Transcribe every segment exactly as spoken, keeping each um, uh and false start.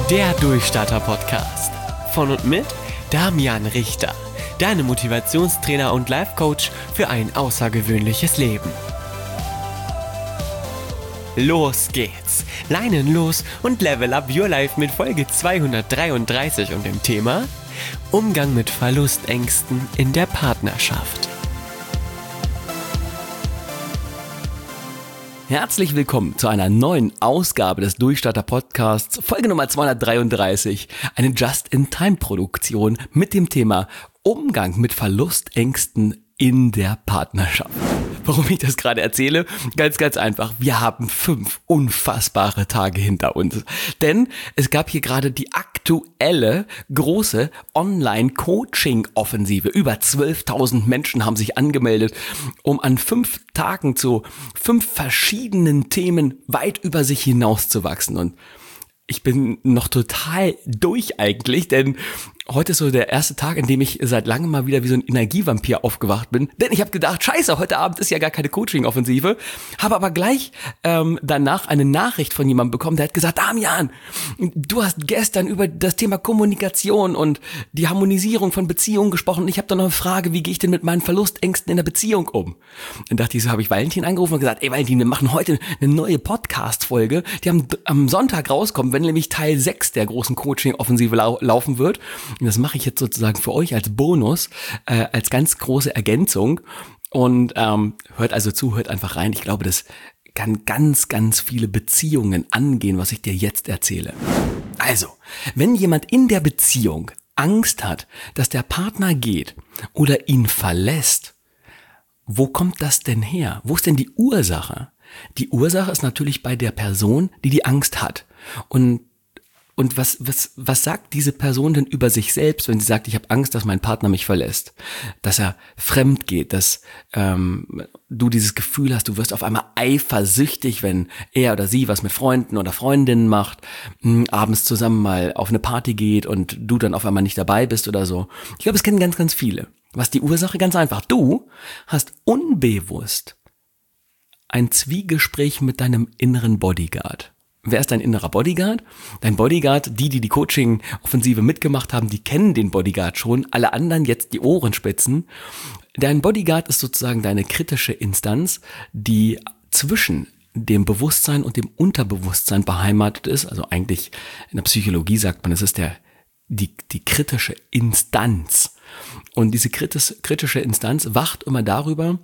Der Durchstarter-Podcast. Von und mit Damian Richter. Deine Motivationstrainer und Life-Coach für ein außergewöhnliches Leben. Los geht's. Leinen los und level up your life mit Folge zweihundertdreiunddreißig und dem Thema Umgang mit Verlustängsten in der Partnerschaft. Herzlich willkommen zu einer neuen Ausgabe des Durchstarter-Podcasts, Folge Nummer zweihundertdreiunddreißig, eine Just-in-Time-Produktion mit dem Thema Umgang mit Verlustängsten in der Partnerschaft. Warum ich das gerade erzähle? Ganz, ganz einfach. Wir haben fünf unfassbare Tage hinter uns. Denn es gab hier gerade die aktuelle große Online-Coaching-Offensive. Über zwölftausend Menschen haben sich angemeldet, um an fünf Tagen zu fünf verschiedenen Themen weit über sich hinauszuwachsen. Und ich bin noch total durch eigentlich, denn heute ist so der erste Tag, in dem ich seit langem mal wieder wie so ein Energievampir aufgewacht bin. Denn ich habe gedacht, scheiße, heute Abend ist ja gar keine Coaching-Offensive. Habe aber gleich ähm, danach eine Nachricht von jemandem bekommen, der hat gesagt, Damian, du hast gestern über das Thema Kommunikation und die Harmonisierung von Beziehungen gesprochen. Und ich habe da noch eine Frage, wie gehe ich denn mit meinen Verlustängsten in der Beziehung um? Dann dachte ich, so habe ich Valentin angerufen und gesagt, ey Valentin, wir machen heute eine neue Podcast-Folge, die am, am Sonntag rauskommt, wenn nämlich Teil sechs der großen Coaching-Offensive lau- laufen wird. Und das mache ich jetzt sozusagen für euch als Bonus, äh, als ganz große Ergänzung. Und ähm, hört also zu, hört einfach rein. Ich glaube, das kann ganz, ganz viele Beziehungen angehen, was ich dir jetzt erzähle. Also, wenn jemand in der Beziehung Angst hat, dass der Partner geht oder ihn verlässt, wo kommt das denn her? Wo ist denn die Ursache? Die Ursache ist natürlich bei der Person, die die Angst hat. Und Und was, was, was sagt diese Person denn über sich selbst, wenn sie sagt, ich habe Angst, dass mein Partner mich verlässt, dass er fremd geht, dass ähm, du dieses Gefühl hast, du wirst auf einmal eifersüchtig, wenn er oder sie was mit Freunden oder Freundinnen macht, mh, abends zusammen mal auf eine Party geht und du dann auf einmal nicht dabei bist oder so. Ich glaube, es kennen ganz, ganz viele. Was die Ursache? Ganz einfach. Du hast unbewusst ein Zwiegespräch mit deinem inneren Bodyguard. Wer ist dein innerer Bodyguard? Dein Bodyguard, die, die die Coaching-Offensive mitgemacht haben, die kennen den Bodyguard schon. Alle anderen jetzt die Ohren spitzen. Dein Bodyguard ist sozusagen deine kritische Instanz, die zwischen dem Bewusstsein und dem Unterbewusstsein beheimatet ist. Also eigentlich in der Psychologie sagt man, es ist der, die, die kritische Instanz. Und diese kritische Instanz wacht immer darüber,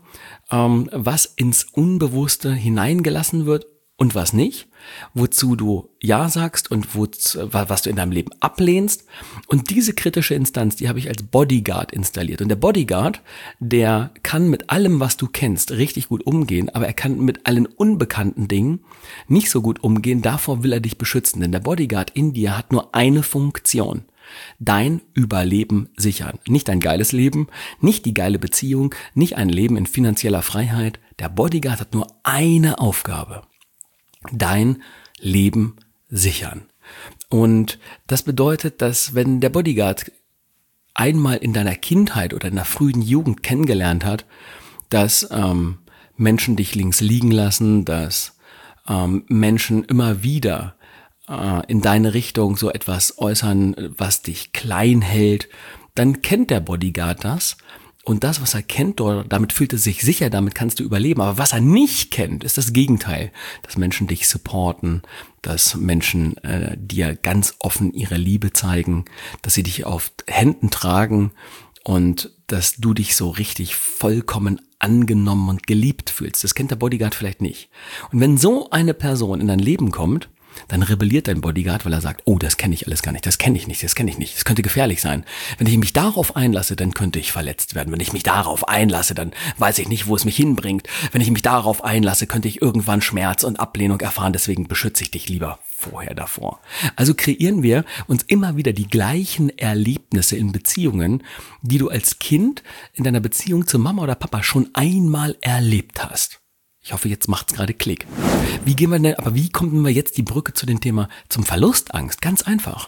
was ins Unbewusste hineingelassen wird und was nicht, wozu du Ja sagst und wozu, was du in deinem Leben ablehnst. Und diese kritische Instanz, die habe ich als Bodyguard installiert. Und der Bodyguard, der kann mit allem, was du kennst, richtig gut umgehen, aber er kann mit allen unbekannten Dingen nicht so gut umgehen. Davor will er dich beschützen, denn der Bodyguard in dir hat nur eine Funktion: dein Überleben sichern. Nicht ein geiles Leben, nicht die geile Beziehung, nicht ein Leben in finanzieller Freiheit. Der Bodyguard hat nur eine Aufgabe: dein Leben sichern. Und das bedeutet, dass wenn der Bodyguard einmal in deiner Kindheit oder in der frühen Jugend kennengelernt hat, dass ähm, Menschen dich links liegen lassen, dass ähm, Menschen immer wieder äh, in deine Richtung so etwas äußern, was dich klein hält, dann kennt der Bodyguard das. Und das, was er kennt, damit fühlt er sich sicher, damit kannst du überleben. Aber was er nicht kennt, ist das Gegenteil. Dass Menschen dich supporten, dass Menschen äh, dir ganz offen ihre Liebe zeigen, dass sie dich auf Händen tragen und dass du dich so richtig vollkommen angenommen und geliebt fühlst. Das kennt der Bodyguard vielleicht nicht. Und wenn so eine Person in dein Leben kommt, dann rebelliert dein Bodyguard, weil er sagt, oh, das kenne ich alles gar nicht, das kenne ich nicht, das kenne ich nicht, das könnte gefährlich sein. Wenn ich mich darauf einlasse, dann könnte ich verletzt werden. Wenn ich mich darauf einlasse, dann weiß ich nicht, wo es mich hinbringt. Wenn ich mich darauf einlasse, könnte ich irgendwann Schmerz und Ablehnung erfahren, deswegen beschütze ich dich lieber vorher davor. Also kreieren wir uns immer wieder die gleichen Erlebnisse in Beziehungen, die du als Kind in deiner Beziehung zu Mama oder Papa schon einmal erlebt hast. Ich hoffe, jetzt macht's gerade Klick. Wie gehen wir denn, aber wie kommen wir jetzt die Brücke zu dem Thema zum Verlustangst? Ganz einfach.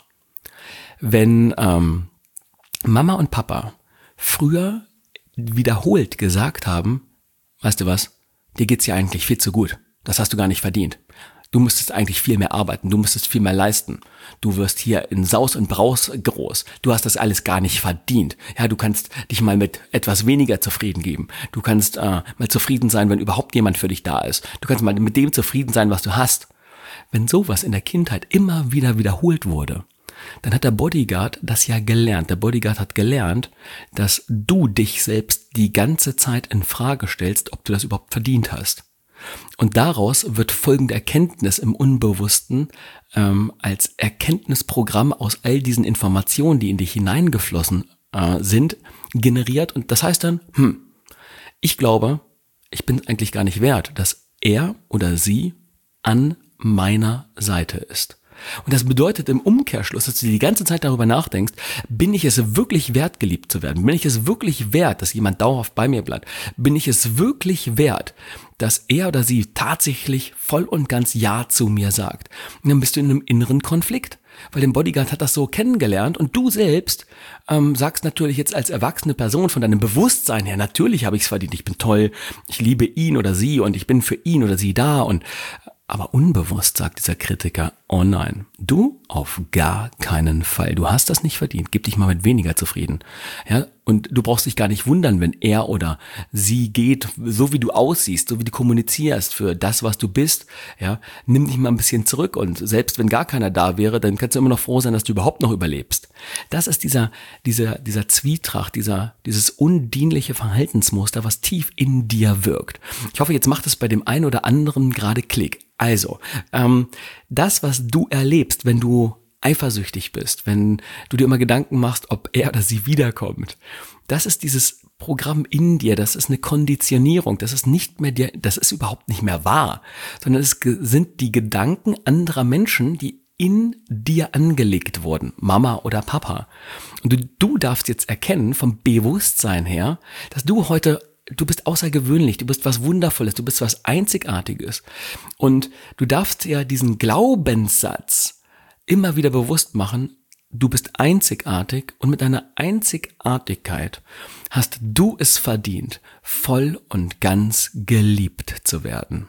Wenn ähm, Mama und Papa früher wiederholt gesagt haben, weißt du was, dir geht's ja eigentlich viel zu gut. Das hast du gar nicht verdient. Du müsstest eigentlich viel mehr arbeiten, du müsstest viel mehr leisten. Du wirst hier in Saus und Braus groß. Du hast das alles gar nicht verdient. Ja, du kannst dich mal mit etwas weniger zufrieden geben. Du kannst äh, mal zufrieden sein, wenn überhaupt jemand für dich da ist. Du kannst mal mit dem zufrieden sein, was du hast. Wenn sowas in der Kindheit immer wieder wiederholt wurde, dann hat der Bodyguard das ja gelernt. Der Bodyguard hat gelernt, dass du dich selbst die ganze Zeit in Frage stellst, ob du das überhaupt verdient hast. Und daraus wird folgende Erkenntnis im Unbewussten ähm, als Erkenntnisprogramm aus all diesen Informationen, die in dich hineingeflossen äh, sind, generiert. Und das heißt dann, hm, ich glaube, ich bin eigentlich gar nicht wert, dass er oder sie an meiner Seite ist. Und das bedeutet im Umkehrschluss, dass du die ganze Zeit darüber nachdenkst, bin ich es wirklich wert, geliebt zu werden? Bin ich es wirklich wert, dass jemand dauerhaft bei mir bleibt? Bin ich es wirklich wert, dass er oder sie tatsächlich voll und ganz Ja zu mir sagt? Und dann bist du in einem inneren Konflikt, weil der Bodyguard hat das so kennengelernt und du selbst ähm, sagst natürlich jetzt als erwachsene Person von deinem Bewusstsein her, natürlich habe ich es verdient, ich bin toll, ich liebe ihn oder sie und ich bin für ihn oder sie da und aber unbewusst sagt dieser Kritiker, oh nein, du auf gar keinen Fall. Du hast das nicht verdient. Gib dich mal mit weniger zufrieden. Ja, und du brauchst dich gar nicht wundern, wenn er oder sie geht, so wie du aussiehst, so wie du kommunizierst für das, was du bist. Ja, nimm dich mal ein bisschen zurück und selbst wenn gar keiner da wäre, dann kannst du immer noch froh sein, dass du überhaupt noch überlebst. Das ist dieser, dieser, dieser Zwietracht, dieser, dieses undienliche Verhaltensmuster, was tief in dir wirkt. Ich hoffe, jetzt macht es bei dem einen oder anderen gerade Klick. Also, ähm, das, was du erlebst, wenn du eifersüchtig bist, wenn du dir immer Gedanken machst, ob er oder sie wiederkommt, das ist dieses Programm in dir, das ist eine Konditionierung, das ist nicht mehr dir, das ist überhaupt nicht mehr wahr, sondern es sind die Gedanken anderer Menschen, die in dir angelegt wurden, Mama oder Papa. Und du, du darfst jetzt erkennen, vom Bewusstsein her, dass du heute Du bist außergewöhnlich, du bist was Wundervolles, du bist was Einzigartiges. Und du darfst ja diesen Glaubenssatz immer wieder bewusst machen, du bist einzigartig und mit deiner Einzigartigkeit hast du es verdient, voll und ganz geliebt zu werden.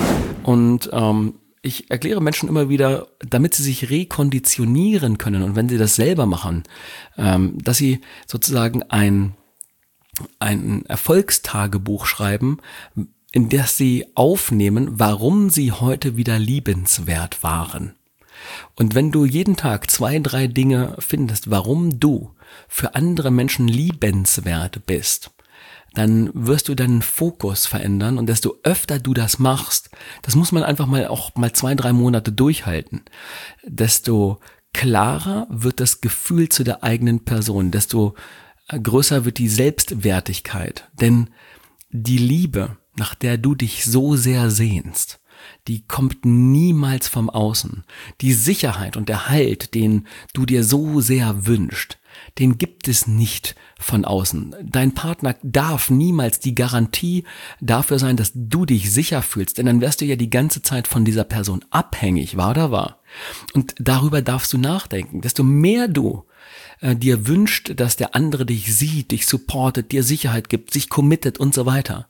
Und ähm, ich erkläre Menschen immer wieder, damit sie sich rekonditionieren können und wenn sie das selber machen, ähm, dass sie sozusagen ein ein Erfolgstagebuch schreiben, in das sie aufnehmen, warum sie heute wieder liebenswert waren. Und wenn du jeden Tag zwei, drei Dinge findest, warum du für andere Menschen liebenswert bist, dann wirst du deinen Fokus verändern und desto öfter du das machst, das muss man einfach mal auch mal zwei, drei Monate durchhalten, desto klarer wird das Gefühl zu der eigenen Person, desto größer wird die Selbstwertigkeit, denn die Liebe, nach der du dich so sehr sehnst, die kommt niemals vom Außen. Die Sicherheit und der Halt, den du dir so sehr wünschst, den gibt es nicht von außen. Dein Partner darf niemals die Garantie dafür sein, dass du dich sicher fühlst, denn dann wärst du ja die ganze Zeit von dieser Person abhängig, wahr oder wahr? Und darüber darfst du nachdenken. Desto mehr du äh, dir wünscht, dass der andere dich sieht, dich supportet, dir Sicherheit gibt, sich committet und so weiter,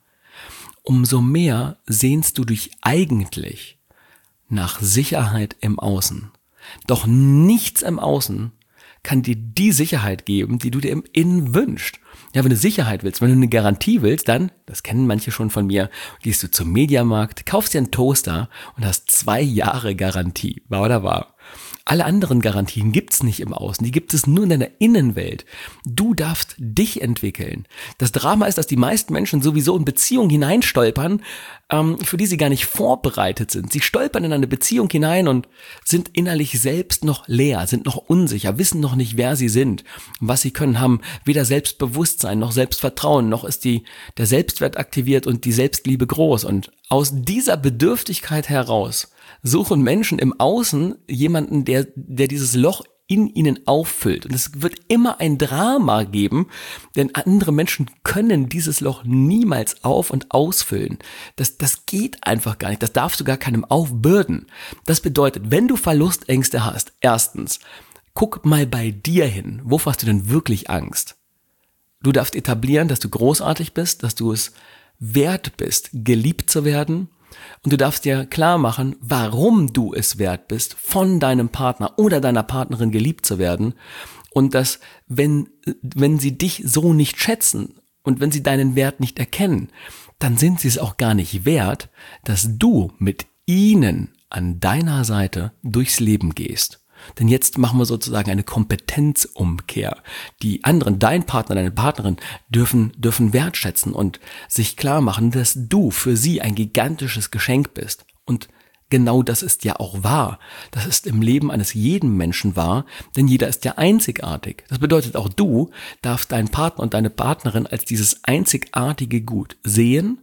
umso mehr sehnst du dich eigentlich nach Sicherheit im Außen. Doch nichts im Außen kann dir die Sicherheit geben, die du dir im Innen wünschst. Ja, wenn du Sicherheit willst, wenn du eine Garantie willst, dann, das kennen manche schon von mir, gehst du zum Mediamarkt, kaufst dir einen Toaster und hast zwei Jahre Garantie. Wahr oder wahr? Alle anderen Garantien gibt's nicht im Außen, die gibt es nur in deiner Innenwelt. Du darfst dich entwickeln. Das Drama ist, dass die meisten Menschen sowieso in Beziehungen hineinstolpern, ähm, für die sie gar nicht vorbereitet sind. Sie stolpern in eine Beziehung hinein und sind innerlich selbst noch leer, sind noch unsicher, wissen noch nicht, wer sie sind, was sie können, haben weder Selbstbewusstsein noch Selbstvertrauen, noch ist die, der Selbstwert aktiviert und die Selbstliebe groß. Und aus dieser Bedürftigkeit heraus suchen Menschen im Außen jemanden, der, der dieses Loch in ihnen auffüllt. Und es wird immer ein Drama geben, denn andere Menschen können dieses Loch niemals auf- und ausfüllen. Das, das geht einfach gar nicht. Das darfst du gar keinem aufbürden. Das bedeutet, wenn du Verlustängste hast, erstens, guck mal bei dir hin. Wovor hast du denn wirklich Angst? Du darfst etablieren, dass du großartig bist, dass du es wert bist, geliebt zu werden, Und du darfst dir klar machen, warum du es wert bist, von deinem Partner oder deiner Partnerin geliebt zu werden. Und dass, wenn, wenn sie dich so nicht schätzen und wenn sie deinen Wert nicht erkennen, dann sind sie es auch gar nicht wert, dass du mit ihnen an deiner Seite durchs Leben gehst. Denn jetzt machen wir sozusagen eine Kompetenzumkehr. Die anderen, dein Partner, deine Partnerin, dürfen, dürfen wertschätzen und sich klar machen, dass du für sie ein gigantisches Geschenk bist. Und genau das ist ja auch wahr. Das ist im Leben eines jeden Menschen wahr, denn jeder ist ja einzigartig. Das bedeutet, auch du darfst deinen Partner und deine Partnerin als dieses einzigartige Gut sehen,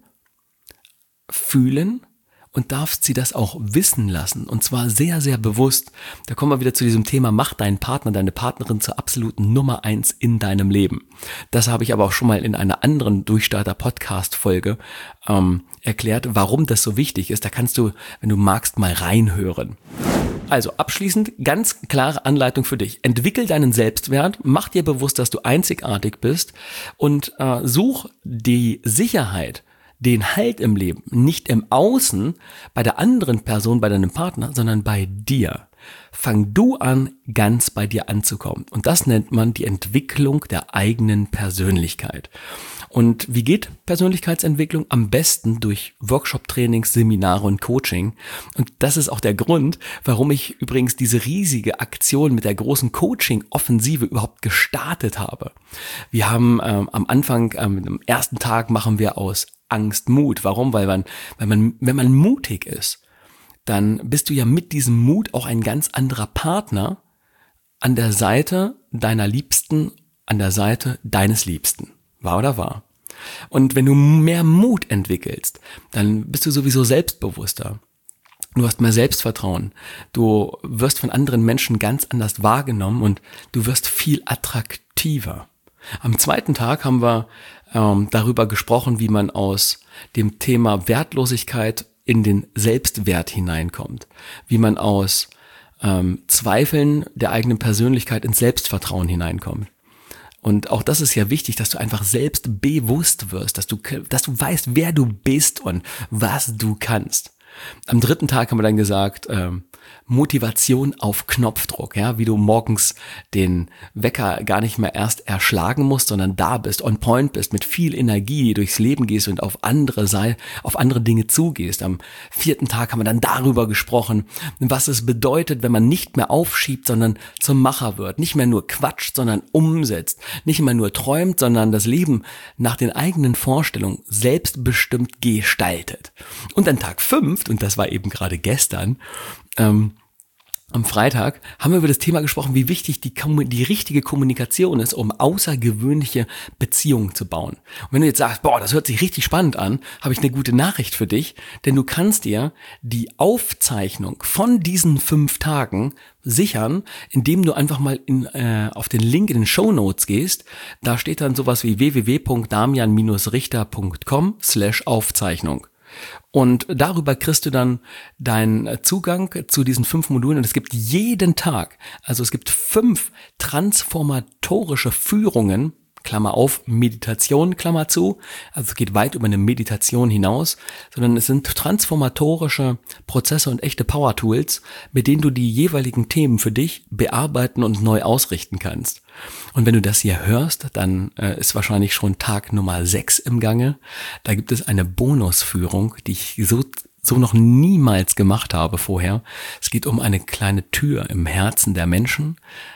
fühlen und darfst sie das auch wissen lassen, und zwar sehr, sehr bewusst. Da kommen wir wieder zu diesem Thema, mach deinen Partner, deine Partnerin zur absoluten Nummer eins in deinem Leben. Das habe ich aber auch schon mal in einer anderen Durchstarter-Podcast-Folge ähm, erklärt, warum das so wichtig ist. Da kannst du, wenn du magst, mal reinhören. Also abschließend, ganz klare Anleitung für dich. Entwickel deinen Selbstwert, mach dir bewusst, dass du einzigartig bist und äh, such die Sicherheit, den Halt im Leben, nicht im Außen, bei der anderen Person, bei deinem Partner, sondern bei dir. Fang du an, ganz bei dir anzukommen. Und das nennt man die Entwicklung der eigenen Persönlichkeit. Und wie geht Persönlichkeitsentwicklung? Am besten durch Workshop-Trainings, Seminare und Coaching. Und das ist auch der Grund, warum ich übrigens diese riesige Aktion mit der großen Coaching-Offensive überhaupt gestartet habe. Wir haben ähm, am Anfang, ähm, am ersten Tag machen wir aus Angst Mut. Warum? Weil man, weil man, wenn man mutig ist, dann bist du ja mit diesem Mut auch ein ganz anderer Partner an der Seite deiner Liebsten, an der Seite deines Liebsten. Wahr oder wahr? Und wenn du mehr Mut entwickelst, dann bist du sowieso selbstbewusster. Du hast mehr Selbstvertrauen. Du wirst von anderen Menschen ganz anders wahrgenommen und du wirst viel attraktiver. Am zweiten Tag haben wir ähm, darüber gesprochen, wie man aus dem Thema Wertlosigkeit in den Selbstwert hineinkommt. Wie man aus ähm, Zweifeln der eigenen Persönlichkeit ins Selbstvertrauen hineinkommt. Und auch das ist ja wichtig, dass du einfach selbstbewusst wirst, dass du, dass du weißt, wer du bist und was du kannst. Am dritten Tag haben wir dann gesagt, ähm, Motivation auf Knopfdruck, ja, wie du morgens den Wecker gar nicht mehr erst erschlagen musst, sondern da bist, on point bist, mit viel Energie durchs Leben gehst und auf andere sei, auf andere Dinge zugehst. Am vierten Tag haben wir dann darüber gesprochen, was es bedeutet, wenn man nicht mehr aufschiebt, sondern zum Macher wird, nicht mehr nur quatscht, sondern umsetzt, nicht mehr nur träumt, sondern das Leben nach den eigenen Vorstellungen selbstbestimmt gestaltet. Und an Tag fünf, und das war eben gerade gestern, ähm, am Freitag haben wir über das Thema gesprochen, wie wichtig die, die richtige Kommunikation ist, um außergewöhnliche Beziehungen zu bauen. Und wenn du jetzt sagst, boah, das hört sich richtig spannend an, habe ich eine gute Nachricht für dich, denn du kannst dir die Aufzeichnung von diesen fünf Tagen sichern, indem du einfach mal in, äh, auf den Link in den Shownotes gehst. Da steht dann sowas wie w w w punkt damian richter punkt com slash Aufzeichnung. Und darüber kriegst du dann deinen Zugang zu diesen fünf Modulen. Und es gibt jeden Tag, also es gibt fünf transformatorische Führungen, Klammer auf, Meditation, Klammer zu. Also es geht weit über eine Meditation hinaus, sondern es sind transformatorische Prozesse und echte Power-Tools, mit denen du die jeweiligen Themen für dich bearbeiten und neu ausrichten kannst. Und wenn du das hier hörst, dann äh, ist wahrscheinlich schon Tag Nummer sechs im Gange. Da gibt es eine Bonusführung, die ich so so noch niemals gemacht habe vorher. Es geht um eine kleine Tür im Herzen der Menschen,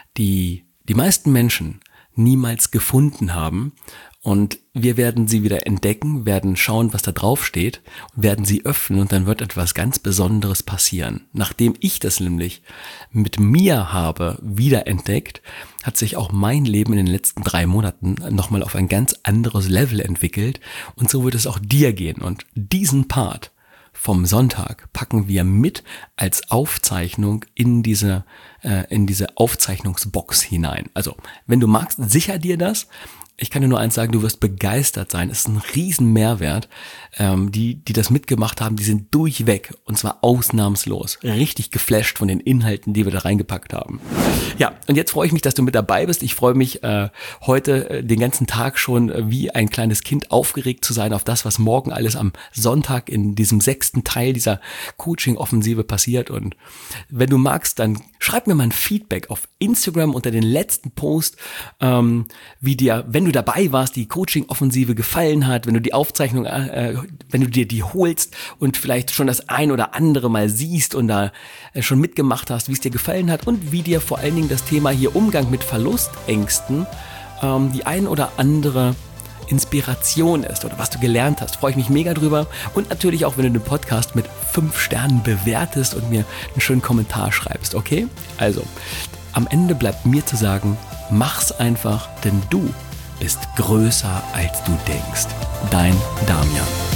die die meisten Menschen niemals gefunden haben, und wir werden sie wieder entdecken, werden schauen, was da drauf steht, werden sie öffnen und dann wird etwas ganz Besonderes passieren. Nachdem ich das nämlich mit mir habe wiederentdeckt, hat sich auch mein Leben in den letzten drei Monaten nochmal auf ein ganz anderes Level entwickelt, und so wird es auch dir gehen. Und diesen Part vom Sonntag packen wir mit als Aufzeichnung in diese, äh, in diese Aufzeichnungsbox hinein. Also, wenn du magst, sicher dir das. ich kann dir nur eins sagen, du wirst begeistert sein. Es ist ein riesen Mehrwert. Ähm, die, die das mitgemacht haben, die sind durchweg und zwar ausnahmslos richtig geflasht von den Inhalten, die wir da reingepackt haben. Ja, und jetzt freue ich mich, dass du mit dabei bist. Ich freue mich äh, heute äh, den ganzen Tag schon äh, wie ein kleines Kind aufgeregt zu sein auf das, was morgen alles am Sonntag in diesem sechsten Teil dieser Coaching-Offensive passiert. Und wenn du magst, dann schreib mir mal ein Feedback auf Instagram unter den letzten Post, ähm, wie dir, wenn du dabei warst, die Coaching-Offensive gefallen hat, wenn du die Aufzeichnung, äh, wenn du dir die holst und vielleicht schon das ein oder andere mal siehst und da äh, schon mitgemacht hast, wie es dir gefallen hat und wie dir vor allen Dingen das Thema hier Umgang mit Verlustängsten ähm, die ein oder andere Inspiration ist oder was du gelernt hast, freue ich mich mega drüber. Und natürlich auch, wenn du den Podcast mit fünf Sternen bewertest und mir einen schönen Kommentar schreibst, okay? Also, am Ende bleibt mir zu sagen, mach's einfach, denn du bist größer als du denkst. Dein Damian.